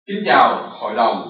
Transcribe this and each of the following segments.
Kính chào hội đồng.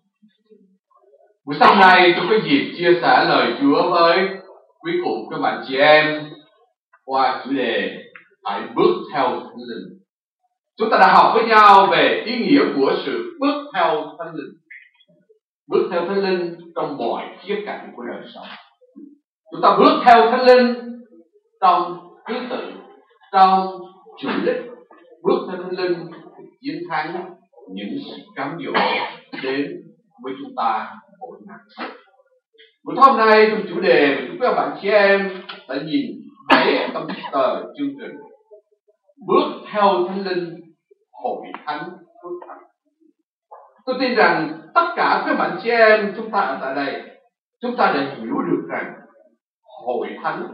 Buổi sáng nay tôi có dịp chia sẻ lời Chúa với quý cụ các bạn chị em qua chủ đề hãy bước theo Thánh Linh. Chúng ta đã học với nhau về ý nghĩa của sự bước theo Thánh Linh. Bước theo Thánh Linh trong mọi khía cạnh của đời sống. Chúng ta bước theo Thánh Linh trong thứ tự, trong chủ đích, bước theo Thánh Linh chiến thắng những sự cám dỗ đến với chúng ta mỗi ngày. Buổi hôm nay trong chủ đề mà chúng các bạn chị em đã nhìn thấy trong tờ chương trình bước theo Thánh Linh hội thánh phước hạnh. Tôi tin rằng tất cả các bạn chị em chúng ta ở tại đây, chúng ta đã hiểu được rằng hội thánh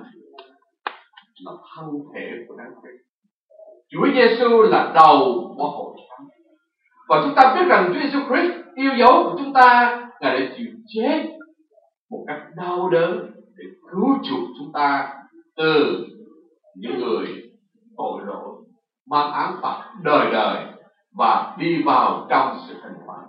là thân thể của Đấng Christ. Chúa Giêsu là đầu của hội thánh. Và chúng ta biết rằng Chúa Giêsu Christ yêu dấu của chúng ta, Ngài đã chịu chết một cách đau đớn để cứu chuộc chúng ta từ những người tội lỗi, mang án phạt đời đời và đi vào trong sự thanh khoản.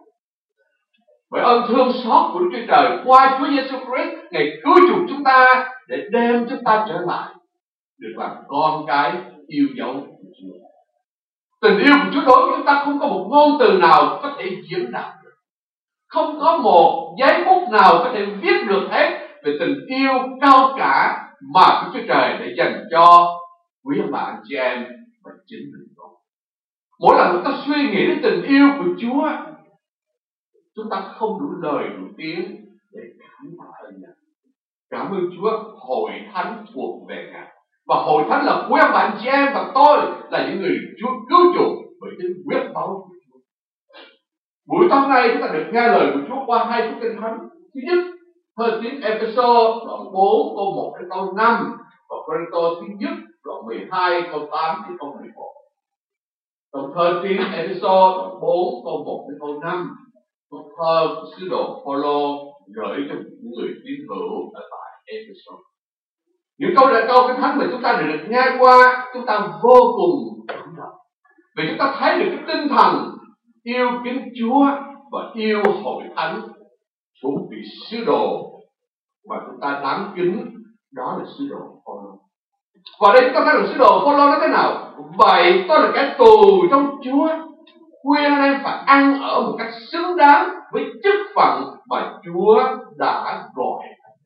Bởi ơn thương xót của Đức Chúa Trời qua Chúa Giêsu Christ, Ngài cứu chuộc chúng ta để đem chúng ta trở lại được làm con cái yêu dấu của Chúa. Tình yêu của Chúa đối với chúng ta không có một ngôn từ nào có thể diễn đạt được, không có một giấy bút nào có thể viết được hết về tình yêu cao cả mà Đức Chúa Trời đã dành cho quý ông bà anh chị em và chính mình đó. Mỗi lần chúng ta suy nghĩ đến tình yêu của Chúa, chúng ta không đủ lời đủ tiếng để cảm tạ ơn Ngài. Cảm ơn Chúa, hội thánh thuộc về Ngài. Và hội thánh là quý ông bà anh chị em và tôi là những người Chúa cứu chuộc bởi tính quyết báu của Chúa. Buổi tối nay chúng ta được nghe lời của Chúa qua hai cuốn kinh thánh. Thứ nhất, Thơ tín Ê-phê-sô đoạn 4 câu 1 đến câu 5 và Cô-rinh-tô thứ nhất đoạn 12 câu 8 đến câu 11. Trong Thơ tín Ê-phê-sô đoạn 4 câu 1 đến câu 5, câu thơ của sứ đồ Phô-lô gửi cho những người tín hữu ở tại Ê-phê-sô. Những câu kinh thánh mà chúng ta được nghe qua, chúng ta vô cùng cảm động. Vì chúng ta thấy được cái tinh thần yêu kính Chúa và yêu hội thánh của một vị sứ đồ mà chúng ta đáng kính, đó là sứ đồ Phô-lô. Và đây chúng ta thấy là sứ đồ Phô-lô nói thế nào? Vậy tôi là kẻ tù trong Chúa, khuyên anh em phải ăn ở một cách xứng đáng với chức phận mà Chúa đã gọi.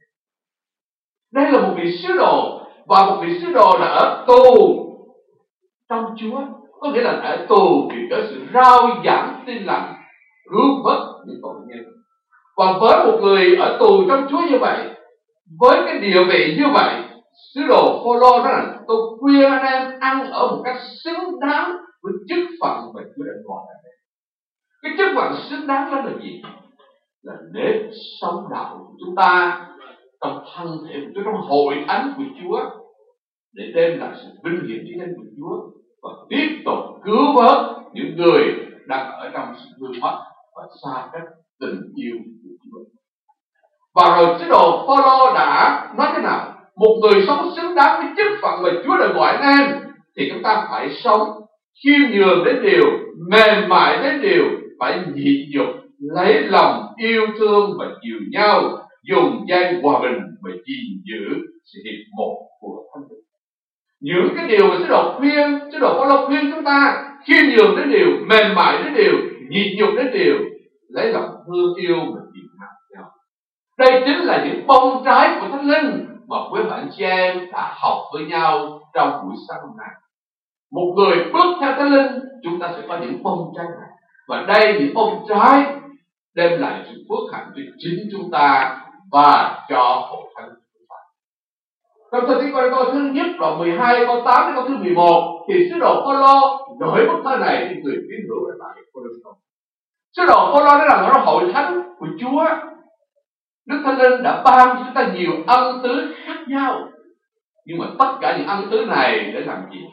Đây là một vị sứ đồ, và một vị sứ đồ là ở tù trong Chúa, có nghĩa là ở tù vì có sự rao giảng tin lành, cứu vớt những tội nhân. Và với một người ở tù trong Chúa như vậy, với cái địa vị như vậy, sứ đồ Phô-lô nói là tôi khuyên anh em ăn ở một cách xứng đáng với chức phận mà Chúa đã gọi anh em. Cái chức phận xứng đáng đó là gì? Là nếp sống đạo của chúng ta trong thân thể của Chúa, trong hội thánh của Chúa, để đem lại sự vinh hiển cho danh của Chúa và tiếp tục cứu vớt những người đang ở trong sự hư mất và xa cách tình yêu của Chúa. Và rồi sứ đồ Phô-lô đã nói thế nào? Một người sống xứng đáng với chức phận mà Chúa đã gọi anh em thì chúng ta phải sống khiêm nhường đến điều, mềm mại đến điều, phải nhịn nhục, lấy lòng yêu thương và chiều nhau, dùng danh hòa bình và gìn giữ sự hiệp một của Thánh Linh. Những cái điều mà sứ đồ Phô-lô khuyên chúng ta khiêm nhường đến điều, mềm mại đến điều, nhịn nhục đến điều, lấy lòng thương yêu và gìn giữ nhau. Đây chính là những bông trái của Thánh Linh mà quý bạn chị em đã học với nhau trong buổi sáng hôm nay. Một người bước theo Thánh Linh, chúng ta sẽ có những bông trái này. Và đây những bông trái đem lại sự phước hạnh cho chính chúng ta và cho hội thánh chúng ta. Trong Thơ tín Cô-rinh-tô thứ nhất đoạn 12 câu 8 đến câu thứ 11 thì sứ đồ Phô-lô gửi bức thơ này cho người tín hữu ở tại Cô-rinh-tô. Sứ đồ Phô-lô nói rằng ở hội thánh của Chúa, Đức Thánh Linh đã ban cho chúng ta nhiều ân tứ khác nhau. Nhưng mà tất cả những ân tứ này để làm gì?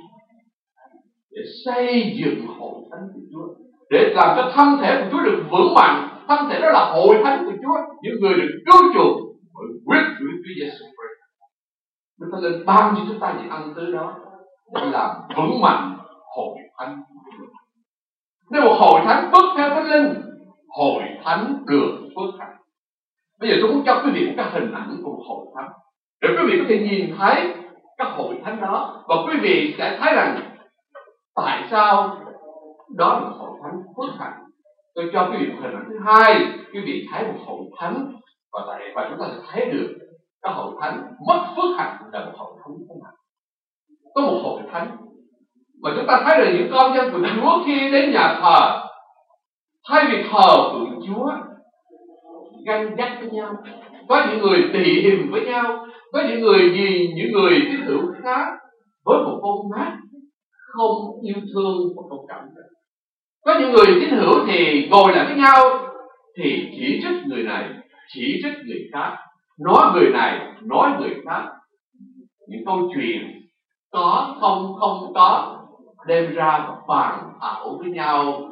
Để xây dựng hội thánh của Chúa, để làm cho thân thể của Chúa được vững mạnh. Thân thể đó là hội thánh của Chúa, những người được cứu chuộc bởi huyết của Chúa Giêsu Christ. Đức Thánh Linh ban cho chúng ta những ân tứ đó để làm vững mạnh hội thánh của Chúa. Nếu một hội thánh bước theo Thánh thánh được phước hạnh. Bây giờ tôi muốn cho quý vị một cái hình ảnh của một hội thánh để quý vị có thể nhìn thấy các hội thánh đó, và quý vị sẽ thấy rằng tại sao đó là một hội thánh phước hạnh. Tôi cho quý vị một hình ảnh thứ hai, quý vị thấy một hội thánh và chúng ta sẽ thấy được các hội thánh mất phước hạnh là một hội thánh phước hạnh. Có một hội thánh mà chúng ta thấy là những con dân của Chúa khi đến nhà thờ, thay vì thờ phượng Chúa ganh ghét với nhau, có những người tị hiềm với nhau, có những người tín hữu khác với một con mắt không yêu thương và không cảm nhận. Có những người tín hữu thì ngồi lại với nhau thì chỉ trích người này, chỉ trích người khác, nói người này, nói người khác. Những câu chuyện có không có đem ra và bàn ảo với nhau.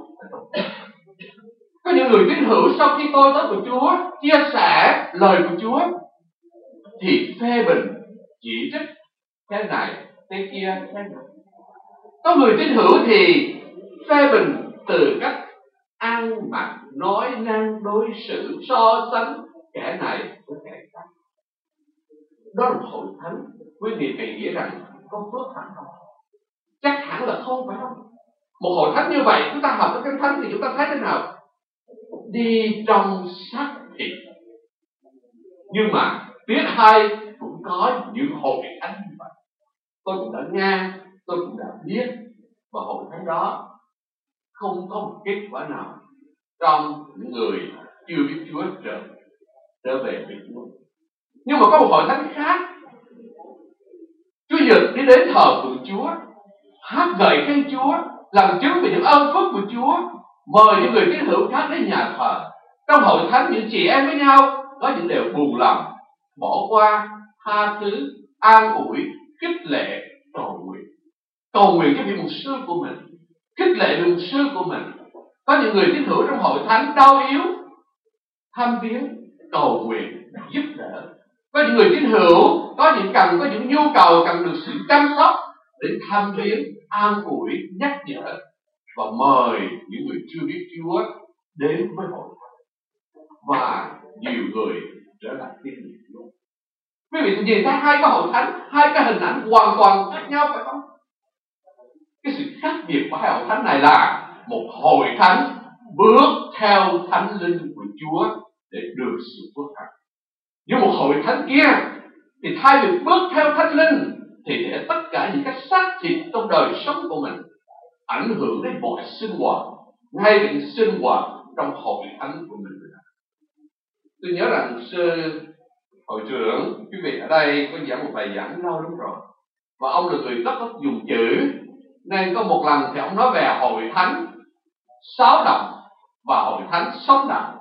Có những người tín hữu sau khi tôi tới của Chúa, chia sẻ lời của Chúa thì phê bình, chỉ trích thế này, thế kia, thế này. Có người tín hữu thì phê bình từ cách ăn mặc, nói năng, đối xử, so sánh kẻ này với kẻ khác. Đó là một hội thánh. Quý vị phải nghĩ rằng có phước hạnh không? Chắc hẳn là không, phải không? Một hội thánh như vậy, chúng ta học cái Kinh Thánh thì chúng ta thấy thế nào? Đi trong xác thịt. Nhưng mà tiếc hay cũng có những hội thánh như vậy. Tôi cũng đã nghe, tôi cũng đã biết, và hội thánh đó không có một kết quả nào trong những người chưa biết Chúa trở về với Chúa. Nhưng mà có một hội thánh khác, Chúa Giêsu đi đến thờ phượng Chúa, hát ngợi khen Chúa, làm chứng về những ơn phước của Chúa, mời những người tín hữu khác đến nhà thờ. Trong hội thánh những chị em với nhau có những điều buồn lòng, bỏ qua, tha thứ, an ủi, khích lệ, cầu nguyện cho vị mục sư của mình, khích lệ mục sư của mình. Có những người tín hữu trong hội thánh đau yếu, thăm viếng, cầu nguyện, giúp đỡ. Có những người tín hữu có những nhu cầu cần được sự chăm sóc để thăm viếng, an ủi, nhắc nhở và mời những người chưa biết Chúa đến với hội thánh, và nhiều người trở lại tin Chúa. Quý vị nhìn thấy hai cái hội thánh, hai cái hình ảnh hoàn toàn khác nhau, phải không? Cái sự khác biệt của hai hội thánh này là một hội thánh bước theo Thánh Linh của Chúa để được sự phước hạnh. Nhưng một hội thánh kia thì thay vì bước theo Thánh Linh thì để tất cả những cái xác thịt trong đời sống của mình ảnh hưởng đến mọi sinh hoạt, ngay cả những sinh hoạt trong hội thánh của mình. Tôi nhớ rằng sư hội trưởng, quý vị ở đây có giảng một bài giảng lâu lắm rồi, và ông là người rất thích dùng chữ, nên có một lần thì ông nói về hội thánh sáu động và hội thánh sống đạo.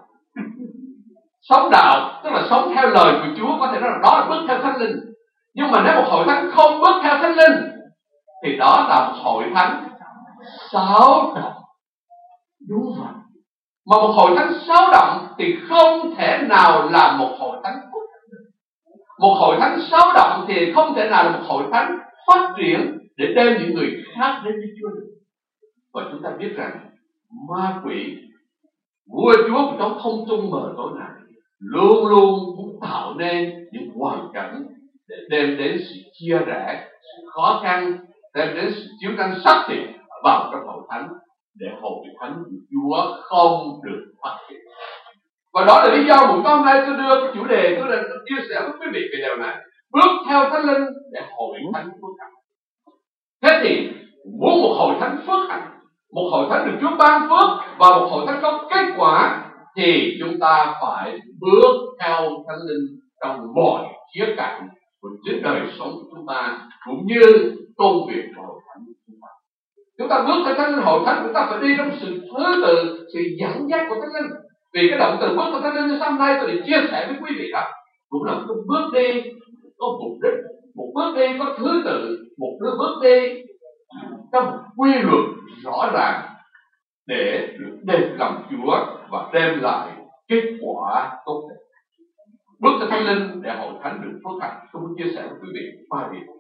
Sống đạo tức là sống theo lời của Chúa, có thể nói là đó là bước theo Thánh Linh. Nhưng mà nếu một hội thánh không bước theo Thánh Linh thì đó là một hội thánh sáu động. Đúng vậy. Mà một hội thánh sáu động thì không thể nào là một hội thánh phước hạnh được. Một hội thánh sáu động thì không thể nào là một hội thánh phát triển để đem những người khác đến với Chúa được. Và chúng ta biết rằng ma quỷ, vua chúa của trong không trung mờ tối này, luôn luôn muốn tạo nên những hoàn cảnh để đem đến sự chia rẽ, sự khó khăn, đem đến sự chiến tranh xác thịt vào trong hội thánh, để hội thánh của Chúa không được phát triển. Và đó là lý do một hôm nay tôi đưa cái chủ đề, tôi đã chia sẻ với quý vị về điều này, bước theo Thánh Linh để hội thánh phước hạnh. Thế thì muốn một hội thánh phước hạnh, một hội thánh được Chúa ban phước và một hội thánh có kết quả, thì chúng ta phải bước theo Thánh Linh trong mọi khía cạnh của chính đời sống của chúng ta, cũng như công việc của hội thánh của chúng ta. Chúng ta bước theo Thánh Linh, hội thánh chúng ta phải đi trong sự thứ tự, sự dẫn dắt của Thánh Linh. Vì cái động từ bước theo Thánh Linh như hôm nay tôi để chia sẻ với quý vị đó, cũng là một bước đi có mục đích, một bước đi có thứ tự, một bước đi trong một quy luật rõ ràng để được đẹp lòng Chúa và đem lại kết quả tốt đẹp. Bước theo Thánh Linh để hội thánh được phước hạnh. Tôi muốn chia sẻ với quý vị ba điều.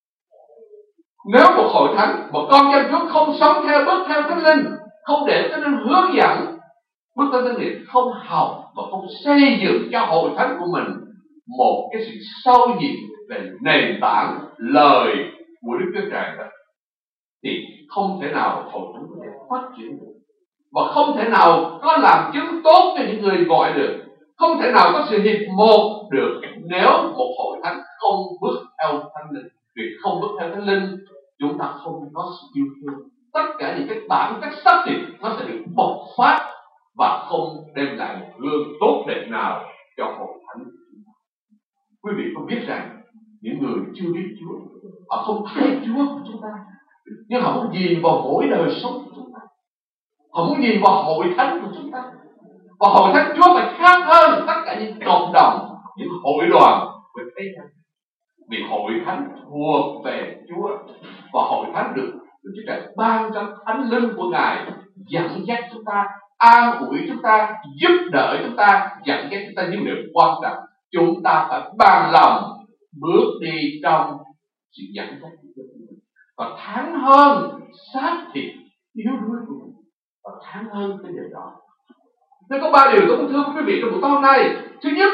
Nếu một hội thánh, một con dân Chúa không sống theo bước theo Thánh Linh, không để Thánh Linh hướng dẫn bước tới thánh liệt không học và không xây dựng cho hội thánh của mình một cái sự sâu nhiệt về nền tảng lời của Đức Chúa Trời đó, thì không thể nào hội thánh có thể phát triển được, và không thể nào có làm chứng tốt cho những người gọi được, không thể nào có sự hiệp một được nếu một hội thánh không bước theo Thánh Linh. Vì không bước theo Thánh Linh, chúng ta không có sự yêu thương. Tất cả những cái bản chất xác thịt nó sẽ được bộc phát và không đem lại một gương tốt đẹp nào cho hội thánh. Quý vị có biết rằng những người chưa biết Chúa, họ không thấy Chúa của chúng ta, nhưng họ muốn nhìn vào mỗi đời sống của chúng ta, họ muốn nhìn vào hội thánh của chúng ta. Và hội thánh Chúa phải khác hơn tất cả những cộng đồng, những hội đoàn về thế gian. Vì hội thánh thuộc về Chúa, và hội thánh được Đức Chúa Trời ban cho Thánh Linh của Ngài dẫn dắt chúng ta, an ủi chúng ta, giúp đỡ chúng ta, dẫn dắt chúng ta. Nhưng điều quan trọng, chúng ta phải bằng lòng bước đi trong sự dẫn dắt của Chúa, và thắng hơn xác thịt yếu đuối của mình, và thắng hơn cái điều đó. Nên có 3 điều tôi muốn thưa quý vị trong buổi tối hôm nay. Thứ nhất,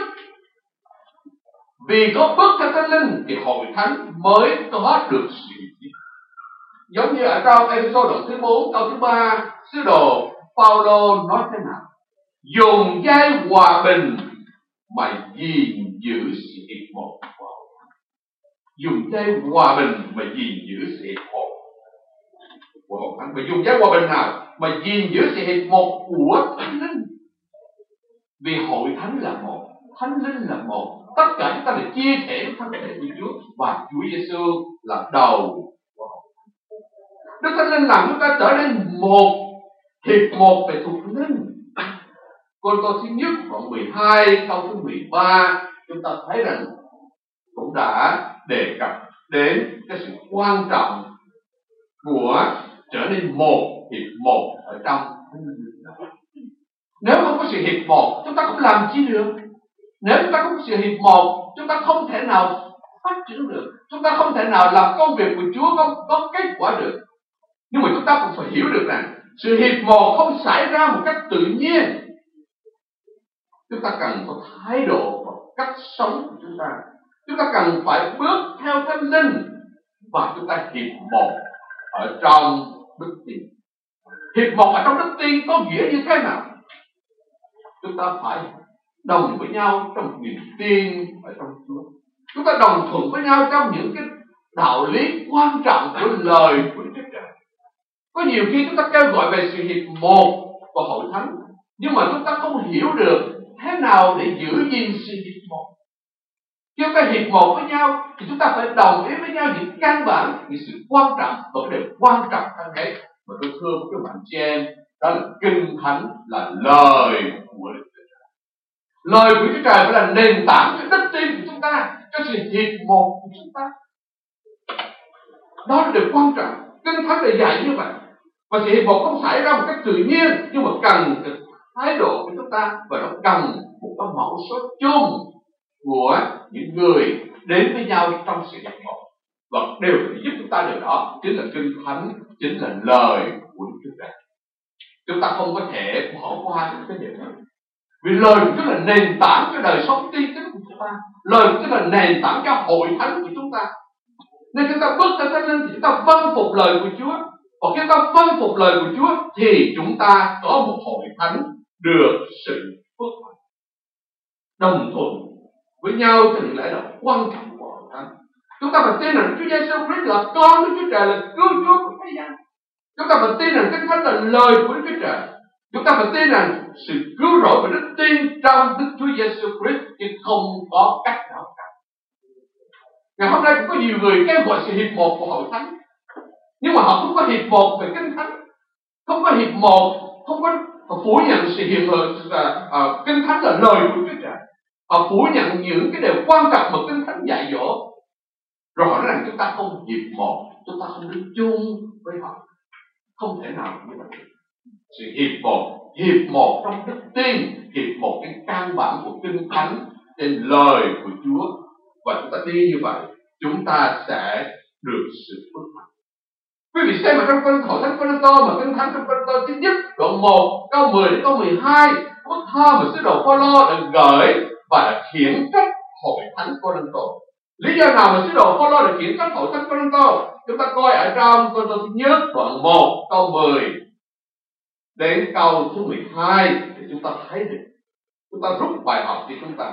vì có bước theo Thánh Linh thì hội thánh mới có được sự nghiệp. Giống như ở trong Ê-phê-sô đoạn thứ 4 câu thứ 3, sứ đồ Phaolô nói thế nào? Dùng dây hòa bình mà gìn giữ sự hiệp một. Dùng dây hòa bình mà gìn giữ sự hiệp một của hội thánh. Mà dùng dây hòa bình nào mà gìn giữ sự hiệp một của Thánh Linh? Vì hội thánh là một, Thánh Linh là một, tất cả chúng ta là chia thể thân thể của Chúa, và Chúa Giêsu là đầu của hội thánh. Đức Thánh Linh làm chúng ta trở nên một, hiệp một về thuộc linh. Cô-rinh-tô thứ nhất đoạn 12 câu thứ 13 chúng ta thấy rằng cũng đã đề cập đến cái sự quan trọng của trở nên một, hiệp một ở trong Thánh Linh. Nếu không có sự hiệp một, chúng ta không làm chi được. Nếu chúng ta không có sự hiệp một, chúng ta không thể nào phát triển được. Chúng ta không thể nào làm công việc của Chúa có kết quả được. Nhưng mà chúng ta cũng phải hiểu được rằng sự hiệp một không xảy ra một cách tự nhiên. Chúng ta cần có thái độ và cách sống của chúng ta. Chúng ta cần phải bước theo Thánh Linh, và chúng ta hiệp một ở trong đức tin. Hiệp một ở trong đức tin có nghĩa như thế nào? Chúng ta phải đồng với nhau trong niềm tin ở trong Chúa. Chúng ta đồng thuận với nhau trong những cái đạo lý quan trọng của lời của Đức Chúa Trời. Có nhiều khi chúng ta kêu gọi về sự hiệp một của hội thánh, nhưng mà chúng ta không hiểu được thế nào để giữ gìn sự hiệp một. Khi chúng ta hiệp một với nhau thì chúng ta phải đồng ý với nhau những căn bản, những sự quan trọng, và điều quan trọng hơn hết mà tôi thưa với các bạn chị em, đó là Kinh Thánh, là lời của Đức Chúa Trời. Lời của Chúa Trời phải là nền tảng cho đức tin của chúng ta, cho sự hiệp một của chúng ta. Đó là điều quan trọng. Kinh Thánh là dạy như vậy. Và sự hiệp một không xảy ra một cách tự nhiên, nhưng mà cần cái thái độ của chúng ta, và nó cần một cái mẫu số chung của những người đến với nhau trong sự hiệp một. Và điều phải giúp chúng ta điều đó chính là Kinh Thánh, chính là lời của Đức Chúa Trời. Chúng ta không có thể bỏ qua cái điều đó. Vì lời của Chúa là nền tảng cho đời sống tin tín của chúng ta. Lời của Chúa là nền tảng cho hội thánh của chúng ta. Nên chúng ta bước theo Thánh Linh thì chúng ta vâng phục lời của Chúa. Và khi chúng ta vâng phục lời của Chúa thì chúng ta có một hội thánh được sự phước hạnh, đồng thuận với nhau trong những lễ động quan trọng của hội thánh. Chúng ta phải tin rằng Chúa Giêsu Christ là con Đức Chúa Trời, là cứu Chúa của thế gian. Chúng ta phải tin rằng Kinh Thánh là lời của Đức Chúa Trời. Chúng ta phải tin rằng sự cứu rỗi và đức tin trong Đức Chúa Giêsu Christ chứ không có cách nào cả. Ngày hôm nay cũng có nhiều người kêu gọi sự hiệp một của hội thánh, nhưng mà họ không có hiệp một về Kinh Thánh, không có hiệp một, không có phủ nhận sự hiện hữu Kinh Thánh là lời của Chúa Trời. Họ phủ nhận những cái điều quan trọng mà Kinh Thánh dạy dỗ, rồi họ nói rằng chúng ta không hiệp một, chúng ta không đứng chung với họ. Không thể nào như vậy. Sự hiệp một trong đức tin, hiệp một cái căn bản của Kinh Thánh trên lời của Chúa, và chúng ta đi như vậy, chúng ta sẽ được sự phước hạnh. Quý vị xem ở trong Hội Thánh Cô-rinh-tô, mà Kinh Thánh trong Cô-rinh-tô thứ nhất đoạn 1 câu 10 đến câu 12, bức thơ mà sứ đồ Phaolô đã gửi và đã khiển trách Hội Thánh Cô-rinh-tô. Lý do nào mà sứ đồ Phaolô đã khiển trách Hội Thánh Cô-rinh-tô? Chúng ta coi ở trong Cô-rinh-tô thứ nhất đoạn 1 câu 10 đến câu thứ 12 để chúng ta thấy được. Chúng ta rút bài học cho chúng ta.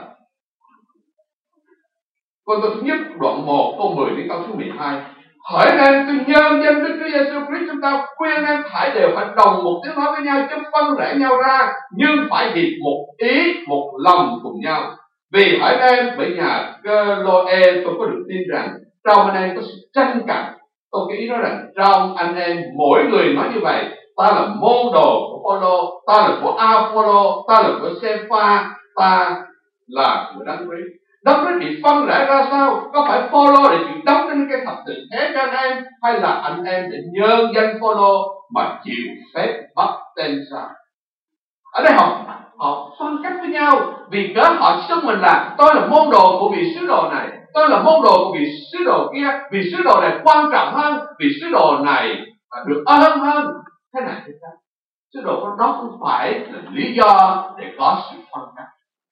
Cô-rinh-tô thứ nhất đoạn 1 câu 10 đến câu thứ 12. Hỏi nên tôi nhân danh Đức Chúa Giêsu Christ chúng ta khuyên em thảy đều phải đồng một tiếng nói với nhau, chứ phân rẽ nhau ra, nhưng phải hiệp một ý, một lòng cùng nhau. Vì hỏi em bởi nhà Cloe tôi có được tin rằng trong anh em có sự tranh cãi. Tôi cái ý nói rằng trong anh em mỗi người nói như vậy: ta là môn đồ của Phaolô, ta là của Apollo, ta là của Cepha, ta là của Đấng Christ. Đấng Christ bị phân rẽ ra sao? Có phải Phaolô để chịu đóng trên cái thập tự thế cho anh em, hay là anh em để nhân danh Phaolô mà chịu phép bắt tên sao? Ở đây họ phân cách với nhau vì cớ họ xưng mình là tôi là môn đồ của vị sứ đồ này, tôi là môn đồ của vị sứ đồ kia, vị sứ đồ này quan trọng hơn, vị sứ đồ này được ơn hơn. Thế này thế khác. Sứ đồ đó không phải là lý do để có sự phân cách.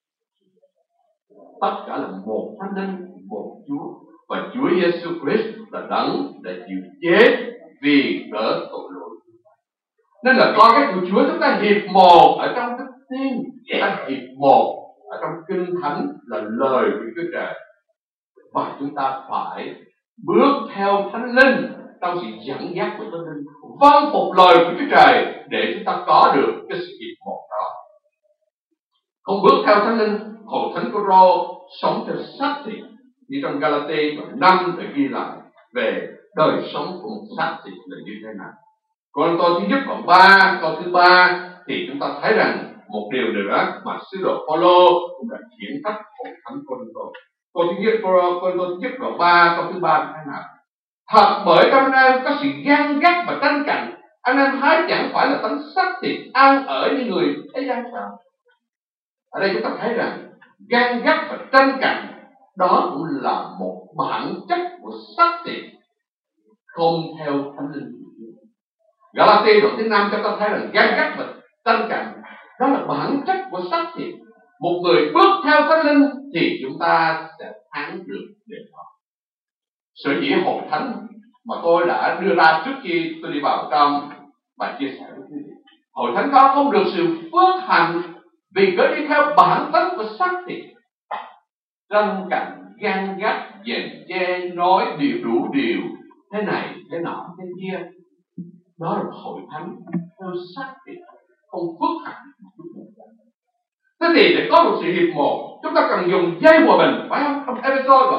Tất cả là một Thánh Linh, một Chúa, và Chúa Giêsu Christ là Đấng đã chịu chết vì cớ tội lỗi. Nên là coi cái của Chúa chúng ta hiệp một ở trong đức tin, chúng ta hiệp một ở trong Kinh Thánh là lời của Chúa Trời, và chúng ta phải bước theo Thánh Linh trong sự dẫn dắt của Thánh Linh, vâng phục lời của Chúa Trời để chúng ta có được cái sự hiệp một đó. Không bước theo Thánh Linh, Hội Thánh Cô-rô sống theo xác thịt, như trong Galati đoạn 5 đã ghi lại về đời sống của một xác thịt là như thế nào. Còn câu thứ nhất đoạn 3, câu thứ 3 thì chúng ta thấy rằng một điều nữa mà sứ đồ Phaolô cũng đã khiển trách Hội Thánh Cô-rinh-tô. Câu thứ nhất đoạn 3, câu thứ 3 như thế nào? Thật bởi trong anh em có sự ganh ghét và tranh cạnh, anh em hái chẳng phải là tánh xác thịt ăn ở như người thế gian sao? Ở đây chúng ta thấy rằng ganh ghét và tranh cạnh đó cũng là một bản chất của xác thịt không theo Thánh Linh. Galati đoạn thứ 5 chúng ta thấy rằng ganh ghét và tranh cạnh đó là bản chất của xác thịt. Một người bước theo Thánh Linh thì chúng ta sẽ thắng được điều đó. Sở dĩ Hội Thánh mà tôi đã đưa ra trước khi tôi đi vào trong và chia sẻ với quý vị, Hội Thánh đó không được sự phước hạnh vì cứ đi theo bản chất của xác thịt, tranh cạnh, ganh ghét, dèm che, nói đủ điều thế này thế nọ thế kia. Đó là Hội Thánh theo xác thịt, không phước hạnh. Thế thì để có một sự hiệp một, chúng ta cần dùng dây hòa bình, phải không? Trong Ê-phê-sô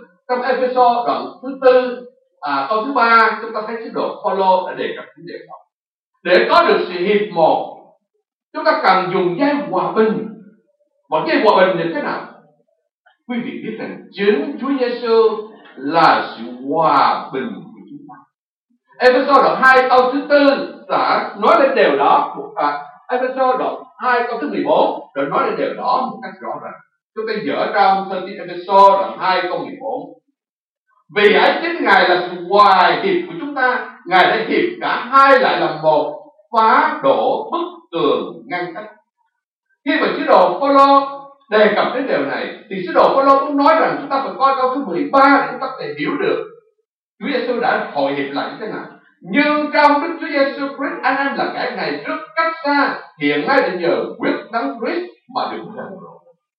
đoạn thứ 4, câu thứ 3, chúng ta thấy sứ đồ Phaolô đã đề cập đến điều đó. Để có được sự hiệp một, chúng ta cần dùng dây hòa bình. Một dây hòa bình như thế nào? Quý vị biết rằng chính Chúa Giêsu là sự hòa bình của chúng ta. Ê-phê-sô đoạn 2 câu thứ 4 đã nói lên điều đó. Ê-phê-sô đoạn 2 câu thứ 14 đã nói lên điều đó một cách rõ ràng. Chúng ta dở trong Thư tín Ê-phê-sô đoạn 2 câu 14. Vì ấy chính Ngài là sự hòa hiệp của chúng ta, Ngài đã hiệp cả hai lại làm một, phá đổ bức tường ngăn cách. Khi mà sứ đồ Phaolô đề cập đến điều này thì sứ đồ Phaolô cũng nói rằng chúng ta phải coi câu thứ 13 để chúng ta có thể hiểu được Chúa Giêsu đã hội hiệp lại như thế nào. Nhưng trong Đức Chúa Giêsu Christ, anh em là kẻ ngày trước cách xa, hiện nay đã nhờ huyết Đấng Christ mà được gần rồi.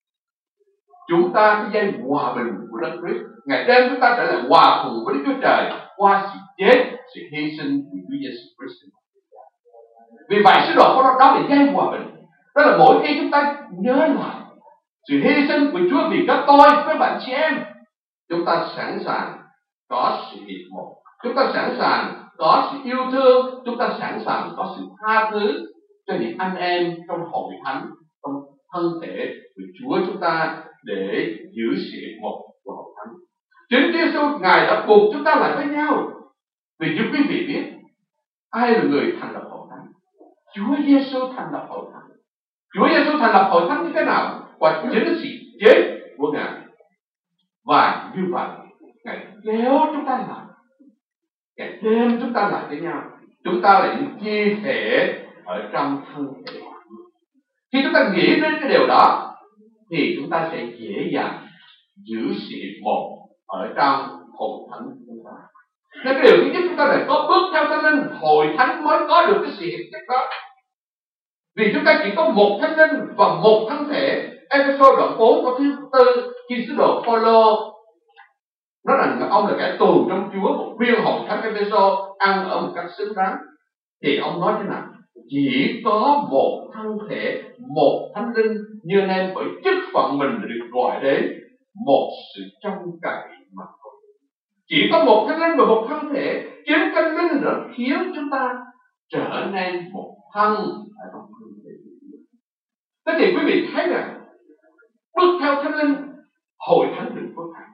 Chúng ta cái dây hòa bình của Đấng Christ, ngày đêm chúng ta trở lại hòa cùng với Đức Chúa Trời qua sự chết, sự hy sinh của Chúa Giêsu Christ. Vì vậy sứ đồ Phaolô đó là dây hòa bình. Đó là mỗi khi chúng ta nhớ lại sự hy sinh của Chúa vì các tôi với bạn chị em, chúng ta sẵn sàng có sự hiệp một, chúng ta sẵn sàng có sự yêu thương, chúng ta sẵn sàng có sự tha thứ cho những anh em trong hội thánh, trong thân thể của Chúa chúng ta để giữ sự hiệp một của hội thánh. Chính Chúa Giêsu Ngài đã buộc chúng ta lại với nhau. Vì như quý vị biết, ai là người thành lập hội thánh? Chúa Giêsu thành lập hội thánh. Chúa Giêsu thành lập hội thánh như thế nào? Qua chính sự chết của Ngài. Và như vậy, Ngài kéo chúng ta lại. Ngài đem chúng ta lại với nhau. Chúng ta là những chi thể ở trong thân thể. Khi chúng ta nghĩ đến cái điều đó thì chúng ta sẽ dễ dàng giữ sự hiệp một ở trong hội thánh của chúng ta. Nên cái điều thứ nhất chúng ta phải có bước theo Thánh Linh, hội thánh mới có được cái sự hiệp nhất đó. Vì chúng ta chỉ có một Thánh Linh và một thân thể. Ê-phê-sô đoạn 4 câu thứ 4, khi sứ đồ Phaolô nói rằng ông là kẻ tù trong Chúa, một viên hội thánh Ê-phê-sô ăn ở một cách xứng đáng, thì ông nói thế nào? Chỉ có một thân thể, một Thánh Linh, như anh em bởi chức phận mình được gọi đến một sự trông cậy mà thôi. Chỉ có một Thánh Linh và một thân thể. Chính Thánh Linh đã khiến chúng ta trở nên một thân ở trong thân thể. Thế thì quý vị thấy rằng bước theo Thánh Linh, hội thánh được phước hạnh.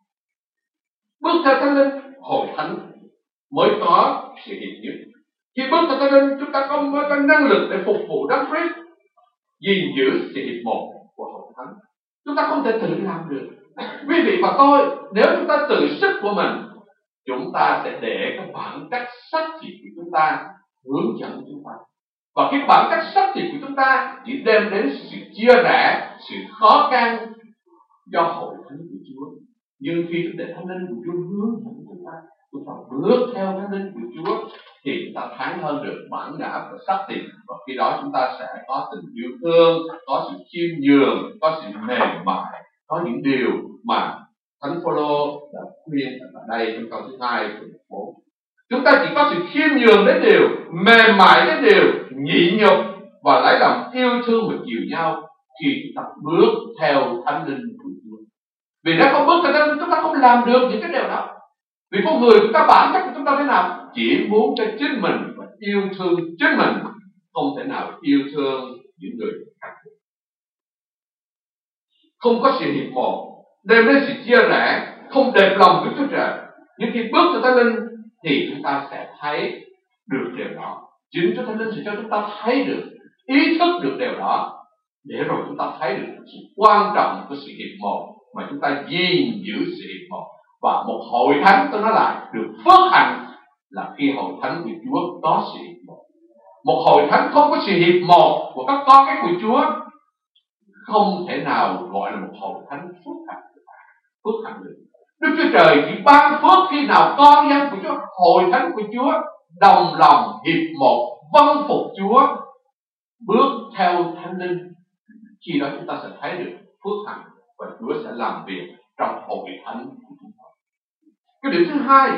Bước theo Thánh Linh, hội thánh mới có sự hiệp nhất. Khi bước theo Thánh Linh, chúng ta mới có năng lực để phục vụ Đấng Christ, gìn giữ sự hiệp một của hội thánh. Chúng ta không thể tự làm được. Quý vị và tôi, nếu chúng ta tự sức của mình, chúng ta sẽ để cái bản chất xác thịt của chúng ta hướng dẫn chúng ta. Và cái bản chất xác thịt của chúng ta chỉ đem đến sự chia rẽ, sự khó khăn do hội thánh của Chúa. Nhưng khi chúng để Thánh Linh của Chúa hướng dẫn chúng ta bước theo Thánh Linh của Chúa, thì chúng ta thắng hơn được bản ngã và xác thịt. Và khi đó chúng ta sẽ có tình yêu thương, có sự khiêm nhường, có sự mềm mại, có những điều mà Thánh Phaolô đã khuyên ở đây trong câu thứ 2 của 4. Chúng ta chỉ có sự khiêm nhường đến điều, mềm mại đến điều, nhịn nhục và lấy lòng yêu thương và chiều nhau khi chúng ta bước theo Thánh Linh của Chúa. Vì nếu không bước theo Thánh Linh, chúng ta không làm được những cái điều đó. Vì con người chúng ta bản chất của chúng ta thế nào? Chỉ muốn cho chính mình và yêu thương chính mình, không thể nào yêu thương những người khác. Không có sự hiệp một, đem đến sự chia rẽ, không đẹp lòng với Chúa Trời. Nhưng khi bước theo Thánh Linh thì chúng ta sẽ thấy được điều đó. Chính Chúa Thánh Linh sẽ cho chúng ta thấy được, ý thức được điều đó, để rồi chúng ta thấy được sự quan trọng của sự hiệp một mà chúng ta gìn giữ sự hiệp một. Và một hội thánh, tôi nói lại, được phước hạnh là khi hội thánh của Chúa có sự hiệp một. Một hội thánh không có sự hiệp một của các con cái của Chúa không thể nào gọi là một hội thánh phước hạnh. Phước hạnh được. Đức Chúa Trời chỉ ban phước khi nào con dân của Chúa, hội thánh của Chúa đồng lòng hiệp một, vâng phục Chúa, bước theo Thánh Linh. Khi đó chúng ta sẽ thấy được phước hạnh và Chúa sẽ làm việc trong hội thánh của chúng ta. Cái điểm thứ hai,